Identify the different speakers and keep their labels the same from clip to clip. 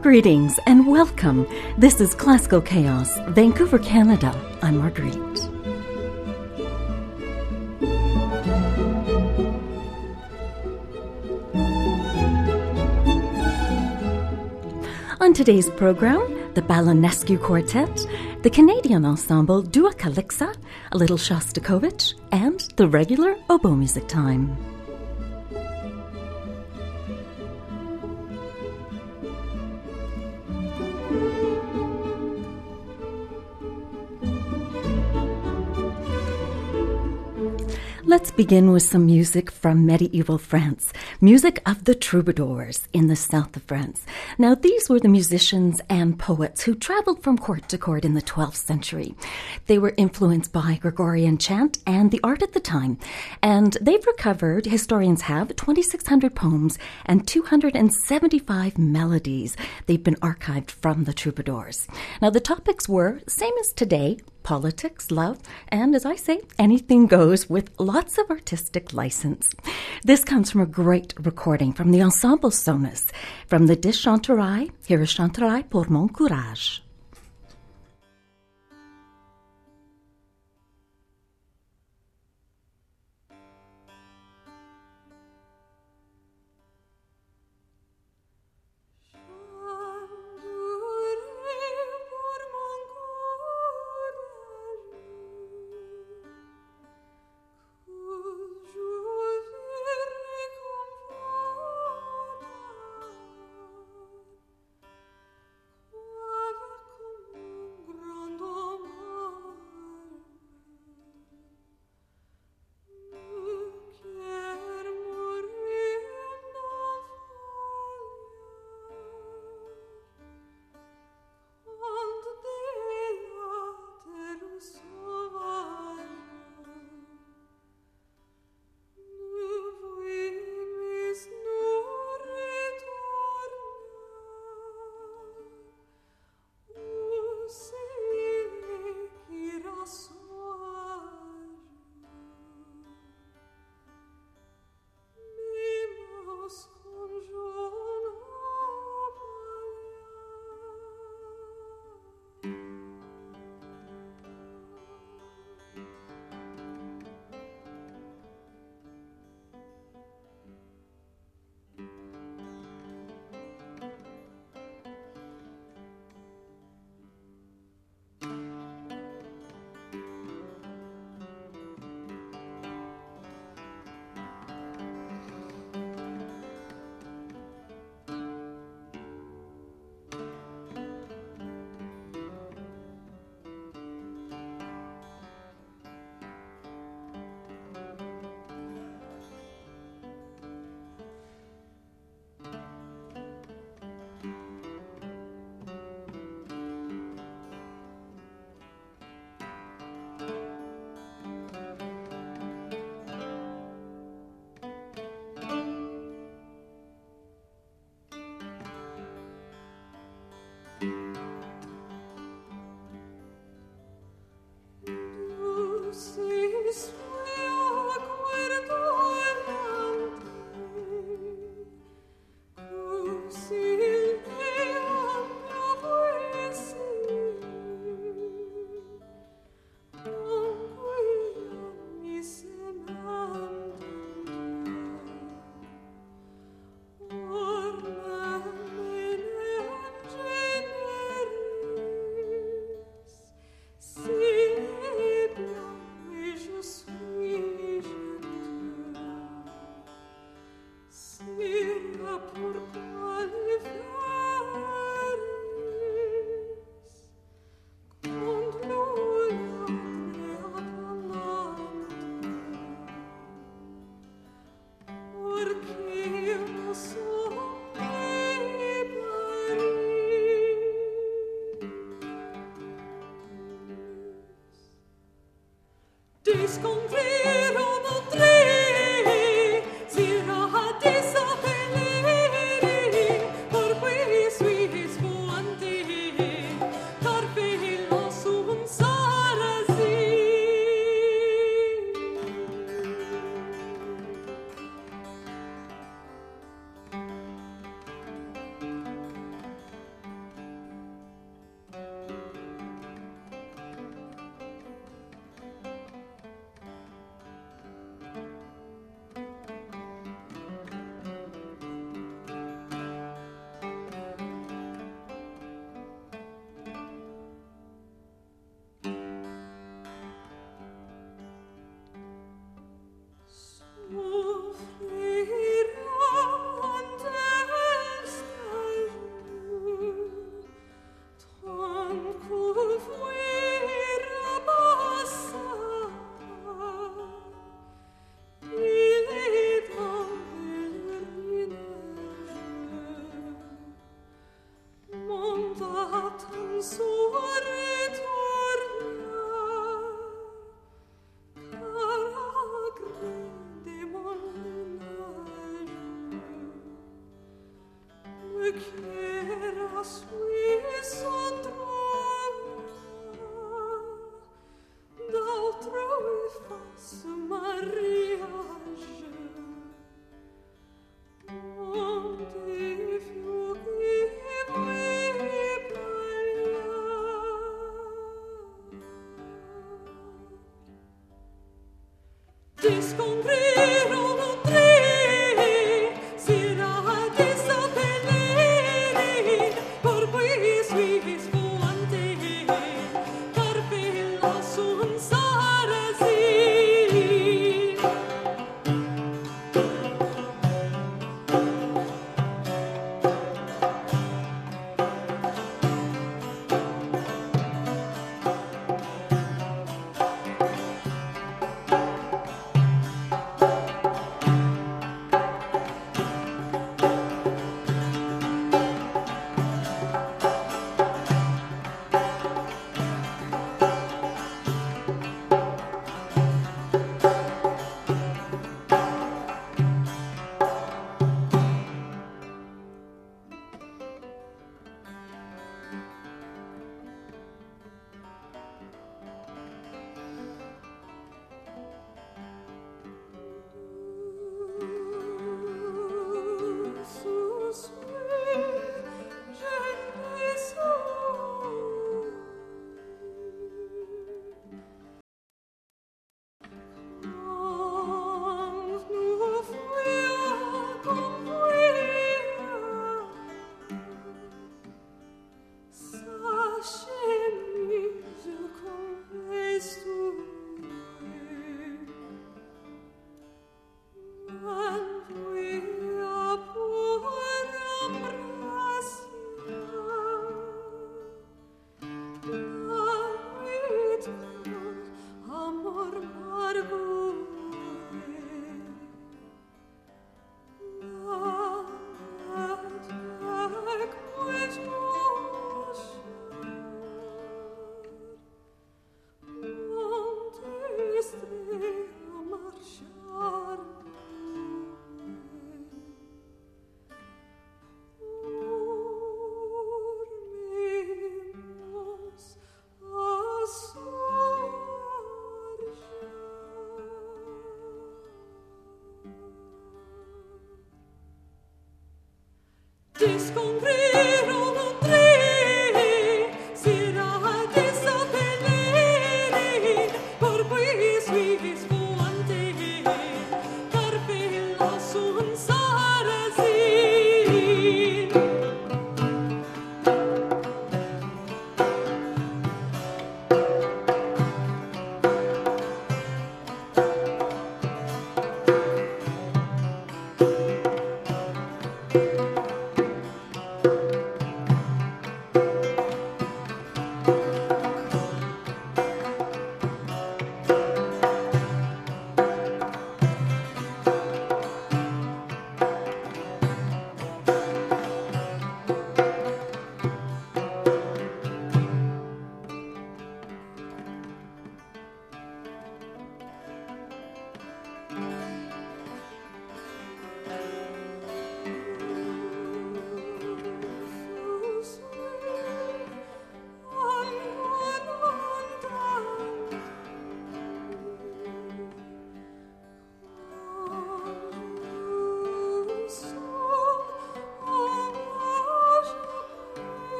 Speaker 1: Greetings and welcome. This is Classical Chaos, Vancouver, Canada. I'm Marguerite. On today's program, the Balanescu Quartet, the Canadian ensemble Dua Calixa, a little Shostakovich, and the regular oboe music time. Let's begin with some music from medieval France, music of the troubadours in the south of France. Now, these were the musicians and poets who traveled from court to court in the 12th century. They were influenced by Gregorian chant and the art at the time, and they've recovered, historians have, 2,600 poems and 275 melodies. They've been archived from the troubadours. Now, the topics were, same as today, politics, love, and as I say, anything goes with lots of artistic license. This comes from a great recording from the Ensemble Sonus. From the De Chanterai, here is Chanterai pour mon courage.
Speaker 2: Por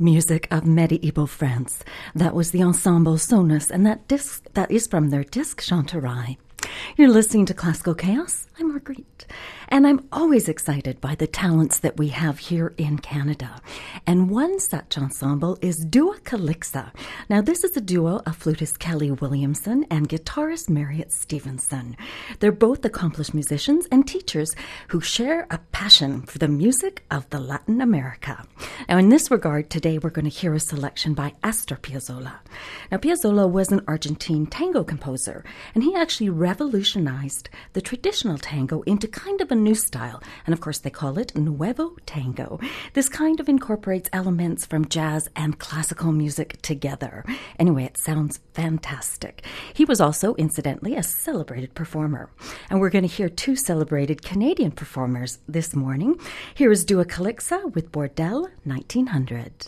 Speaker 1: Music of Medieval France. That was the Ensemble Sonus, and that is from their disc Chanterai. You're listening to Classical Chaos. I'm Marguerite, and I'm always excited by the talents that we have here in Canada. And one such ensemble is Dua Calixa. Now, this is a duo of flutist Kelly Williamson and guitarist Marriott Stevenson. They're both accomplished musicians and teachers who share a passion for the music of the Latin America. Now, in this regard, today we're going to hear a selection by Astor Piazzolla. Now, Piazzolla was an Argentine tango composer, and he actually revolutionized the traditional tango into kind of a new style, and of course they call it Nuevo Tango. This kind of incorporates elements from jazz and classical music together. Anyway, it sounds fantastic. He was also, incidentally, a celebrated performer. And we're going to hear two celebrated Canadian performers this morning. Here is Dua Calixa with Bordel 1900.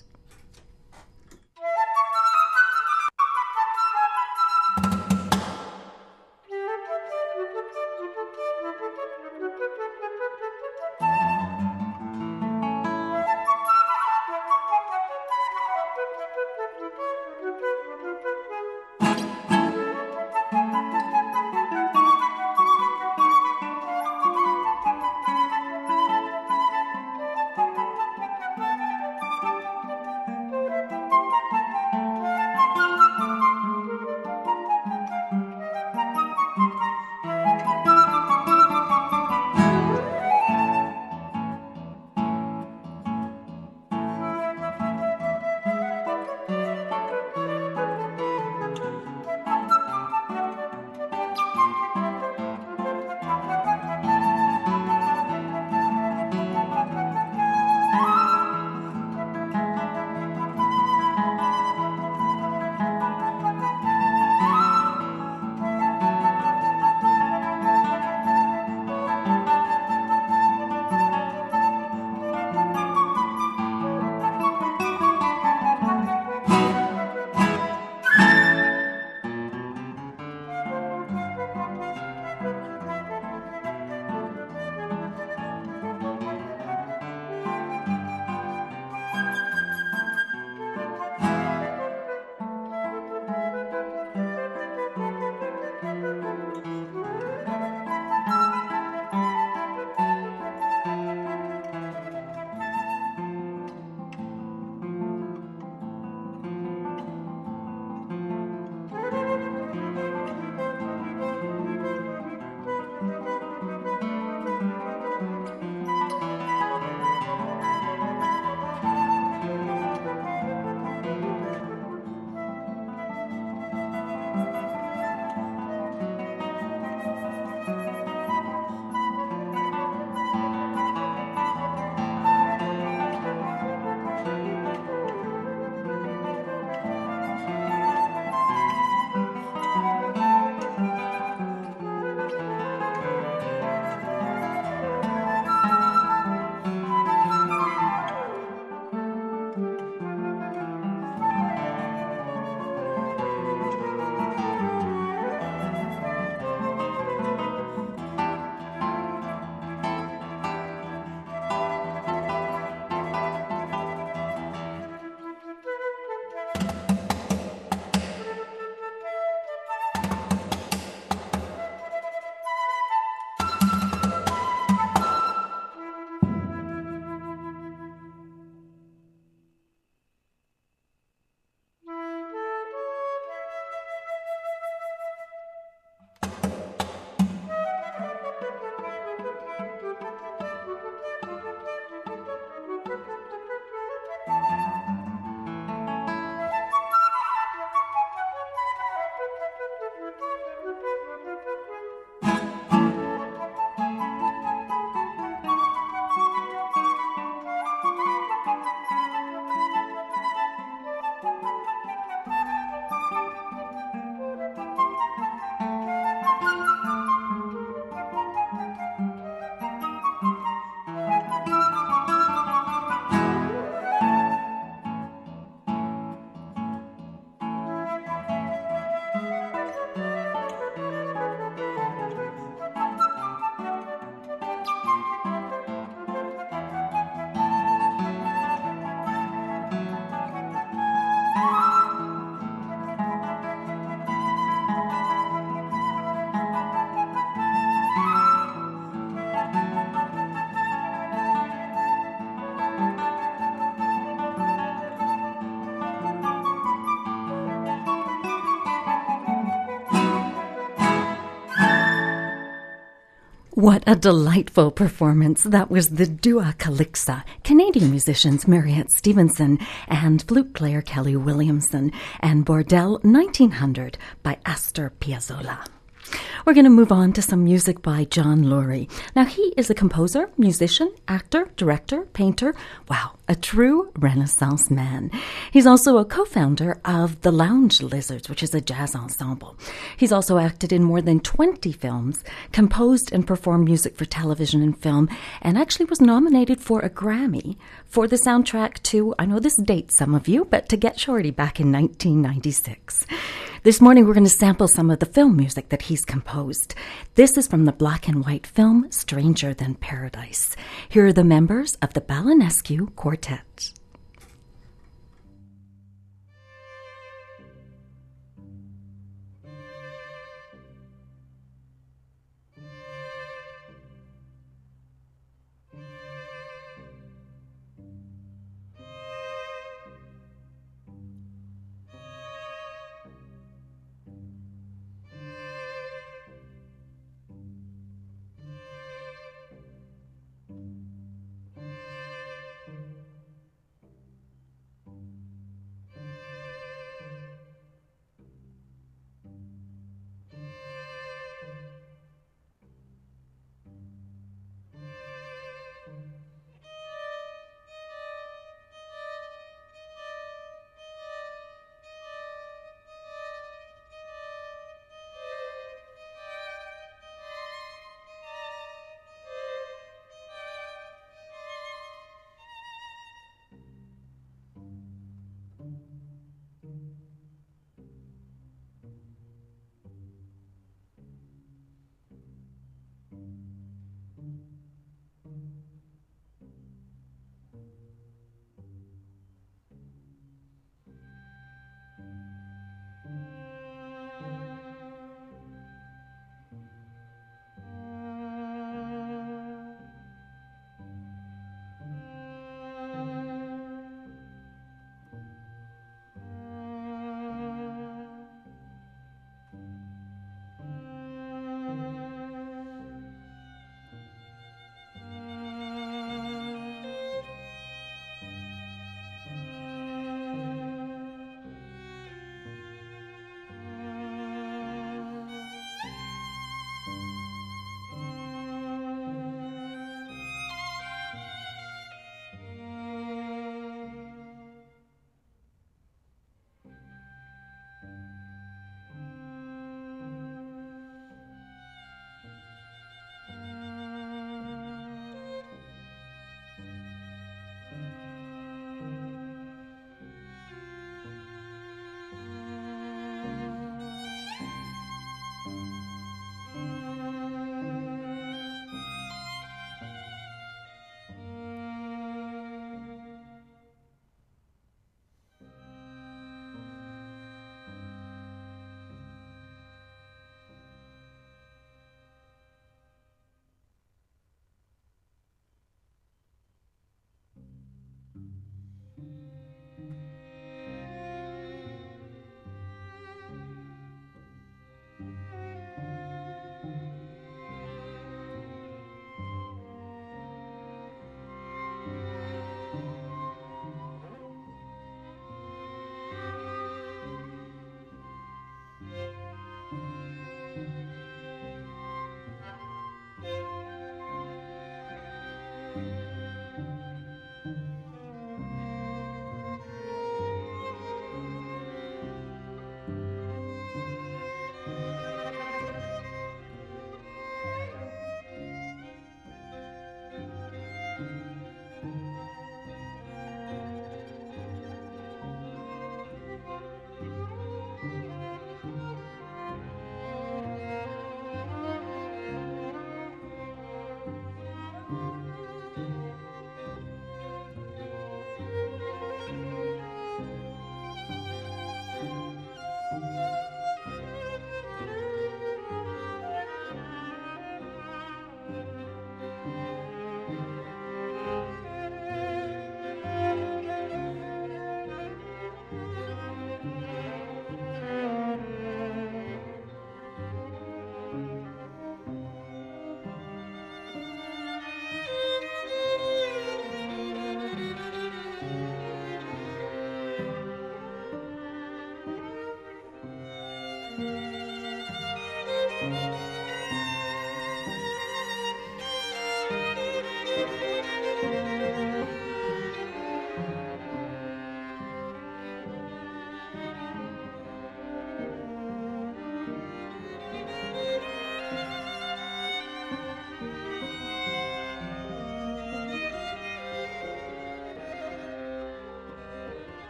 Speaker 1: What a delightful performance. That was the Dua Calixa, Canadian musicians Mariette Stevenson and flute player Kelly Williamson, and Bordel 1900 by Astor Piazzolla. We're going to move on to some music by John Lurie. Now, he is a composer, musician, actor, director, painter. Wow, a true Renaissance man. He's also a co-founder of the Lounge Lizards, which is a jazz ensemble. He's also acted in more than 20 films, composed and performed music for television and film, and actually was nominated for a Grammy for the soundtrack to, I know this dates some of you, but To Get Shorty back in 1996. This morning, we're going to sample some of the film music that he's composed. This is from the black and white film Stranger Than Paradise. Here are the members of the Balanescu Quartet.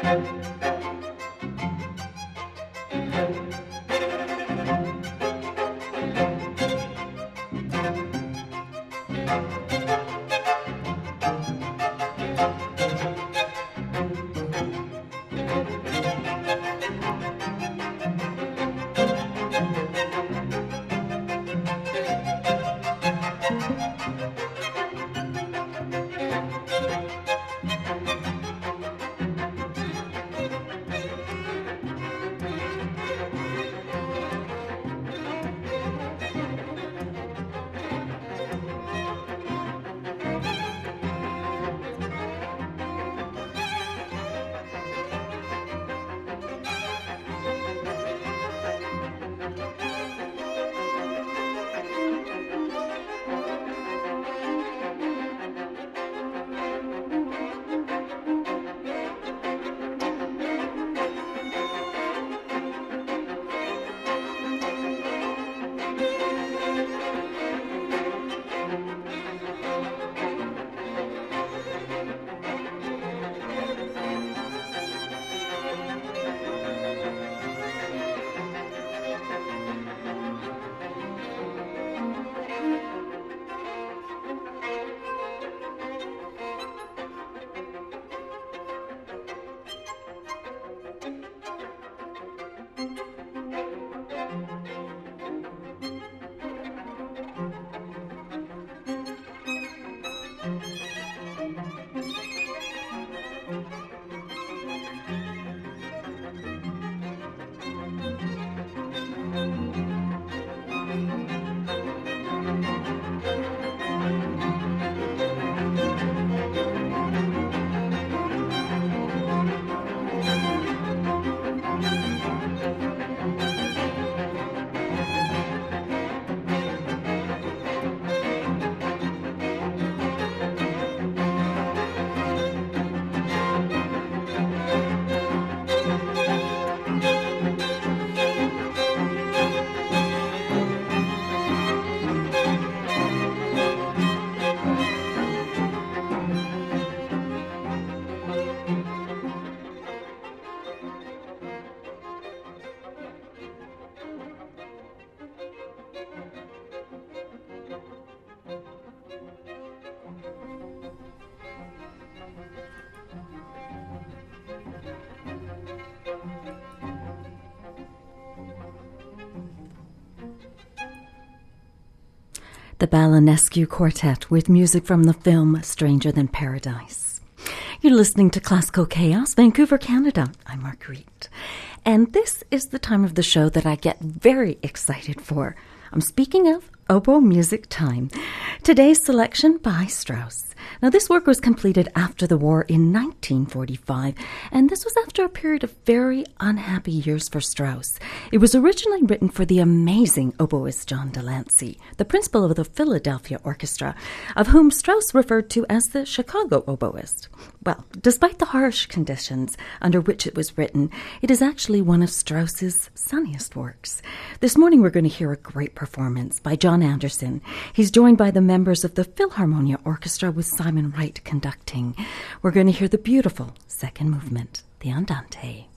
Speaker 1: The Balanescu Quartet with music from the film Stranger Than Paradise. You're listening to Classical Chaos, Vancouver, Canada. I'm Marguerite. And this is the time of the show that I get very excited for. I'm speaking of oboe music time. Today's selection by Strauss. Now, this work was completed after the war in 1945, and this was after a period of very unhappy years for Strauss. It was originally written for the amazing oboist John Delancey, the principal of the Philadelphia Orchestra, of whom Strauss referred to as the Chicago oboist. Well, despite the harsh conditions under which it was written, it is actually one of Strauss's sunniest works. This morning we're going to hear a great performance by John Anderson. He's joined by the members of the Philharmonia Orchestra with Simon Wright conducting. We're going to hear the beautiful second movement, the Andante.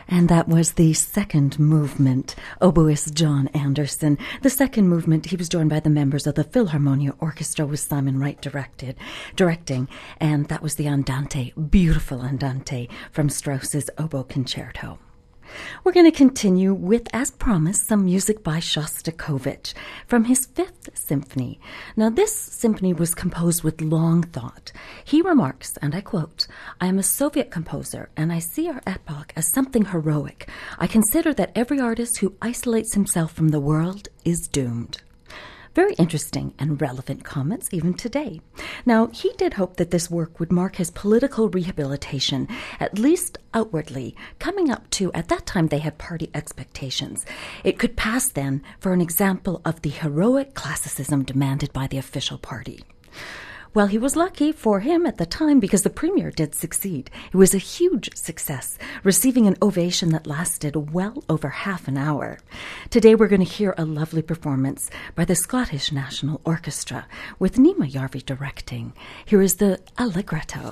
Speaker 1: And that was the second movement, oboist John Anderson. The second movement, he was joined by the members of the Philharmonia Orchestra with Simon Wright directing, and that was the Andante, beautiful Andante from Strauss's Oboe Concerto. We're going to continue with, as promised, some music by Shostakovich from his Fifth Symphony. Now, this symphony was composed with long thought. He remarks, and I quote, "I am a Soviet composer, and I see our epoch as something heroic. I consider that every artist who isolates himself from the world is doomed." Very interesting and relevant comments even today. Now, he did hope that this work would mark his political rehabilitation, at least outwardly, coming up to, at that time they had party expectations. It could pass then for an example of the heroic classicism demanded by the official party. Well, he was lucky for him at the time because the premiere did succeed. It was a huge success, receiving an ovation that lasted well over half an hour. Today we're going to hear a lovely performance by the Scottish National Orchestra with Nima Yarvi directing. Here is the Allegretto.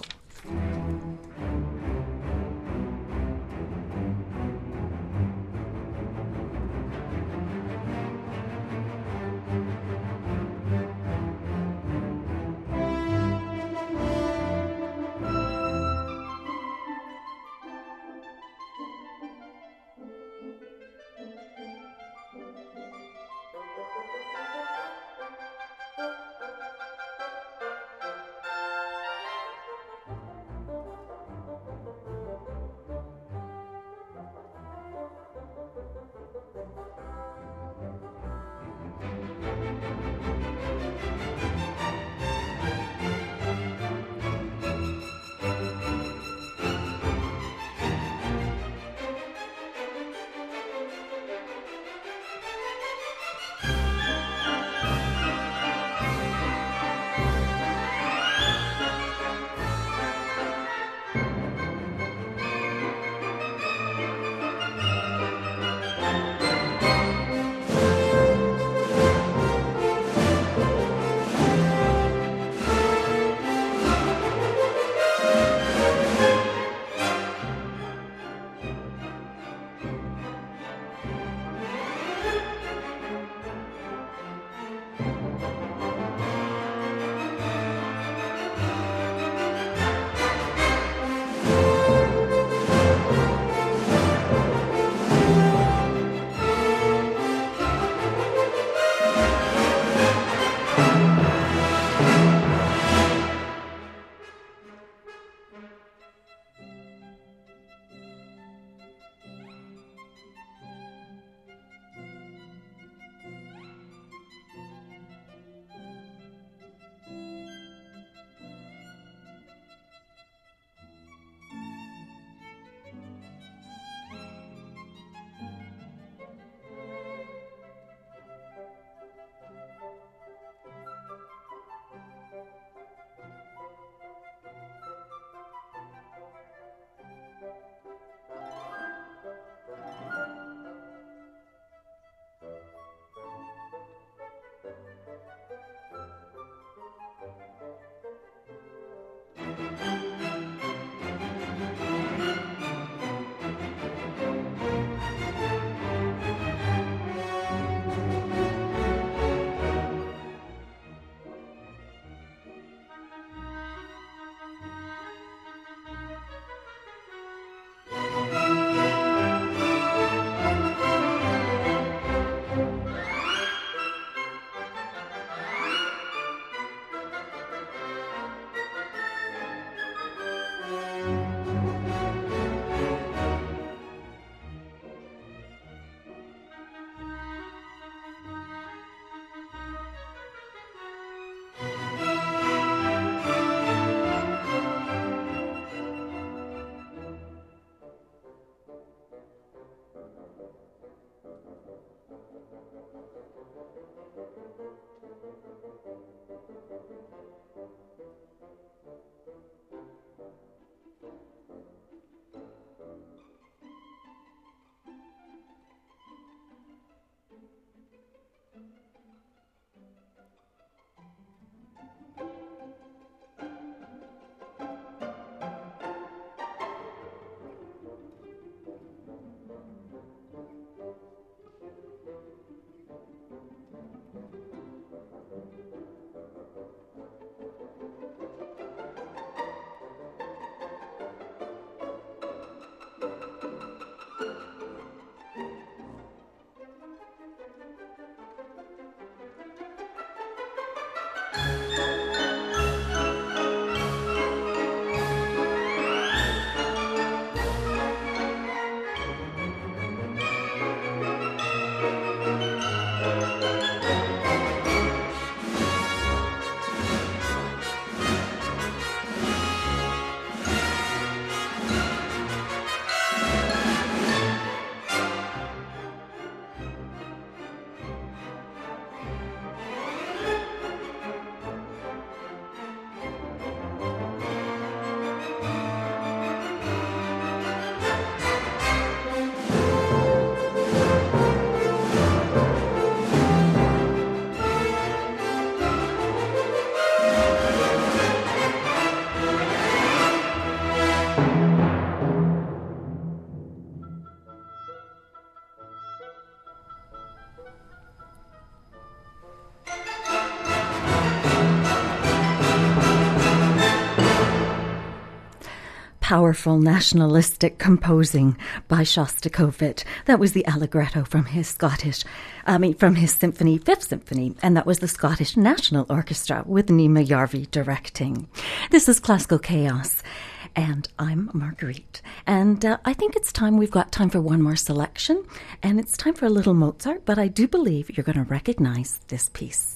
Speaker 1: powerful nationalistic composing by Shostakovich. That was the Allegretto from his symphony, Fifth Symphony, and that was the Scottish National Orchestra with Nima Jarvi directing. This is Classical Chaos, and I'm Marguerite. And I think we've got time for one more selection, and it's time for a little Mozart, but I do believe you're going to recognize this piece.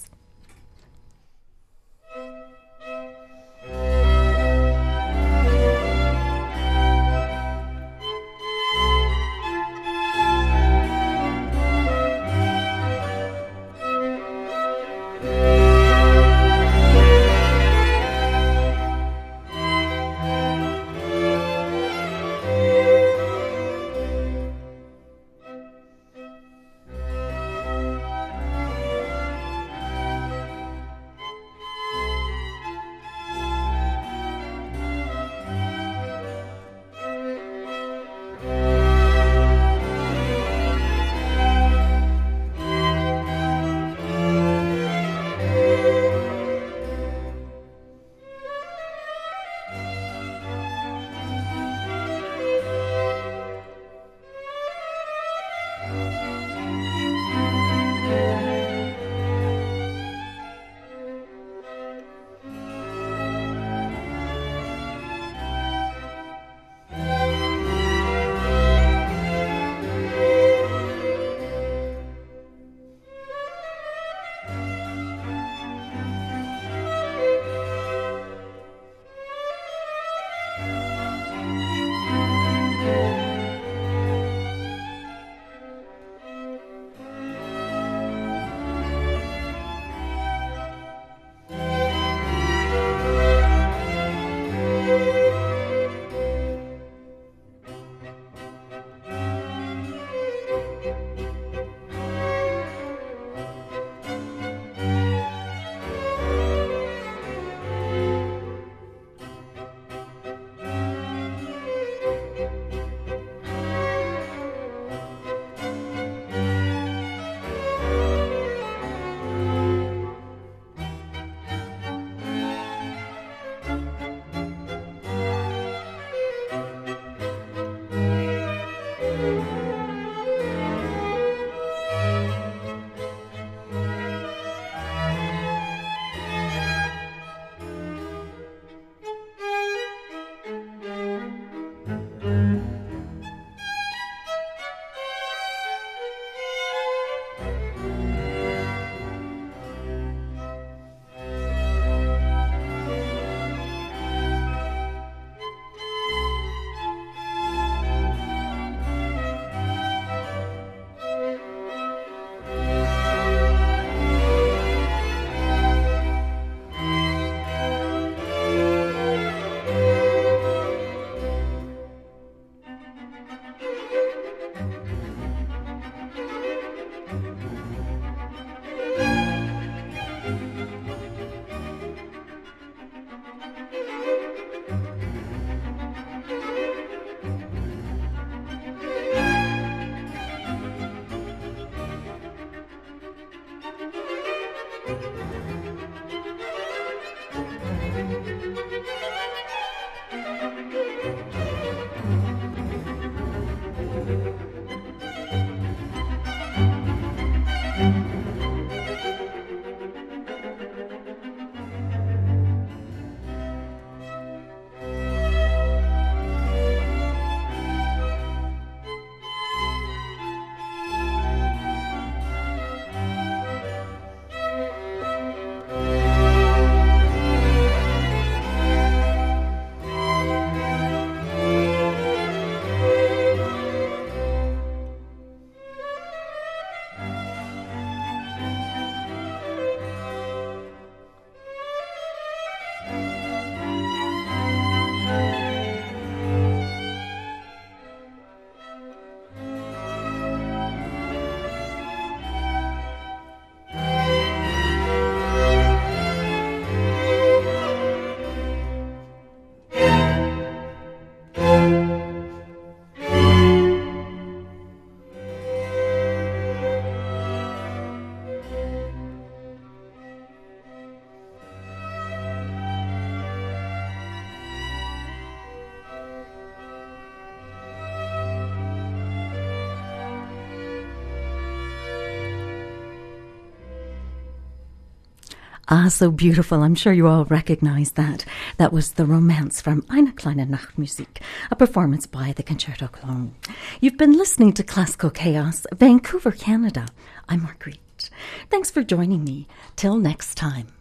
Speaker 1: Ah, so beautiful. I'm sure you all recognize that. That was the romance from Eine kleine Nachtmusik, a performance by the Concerto Cologne. You've been listening to Classical Chaos, Vancouver, Canada. I'm Marguerite. Thanks for joining me. Till next time.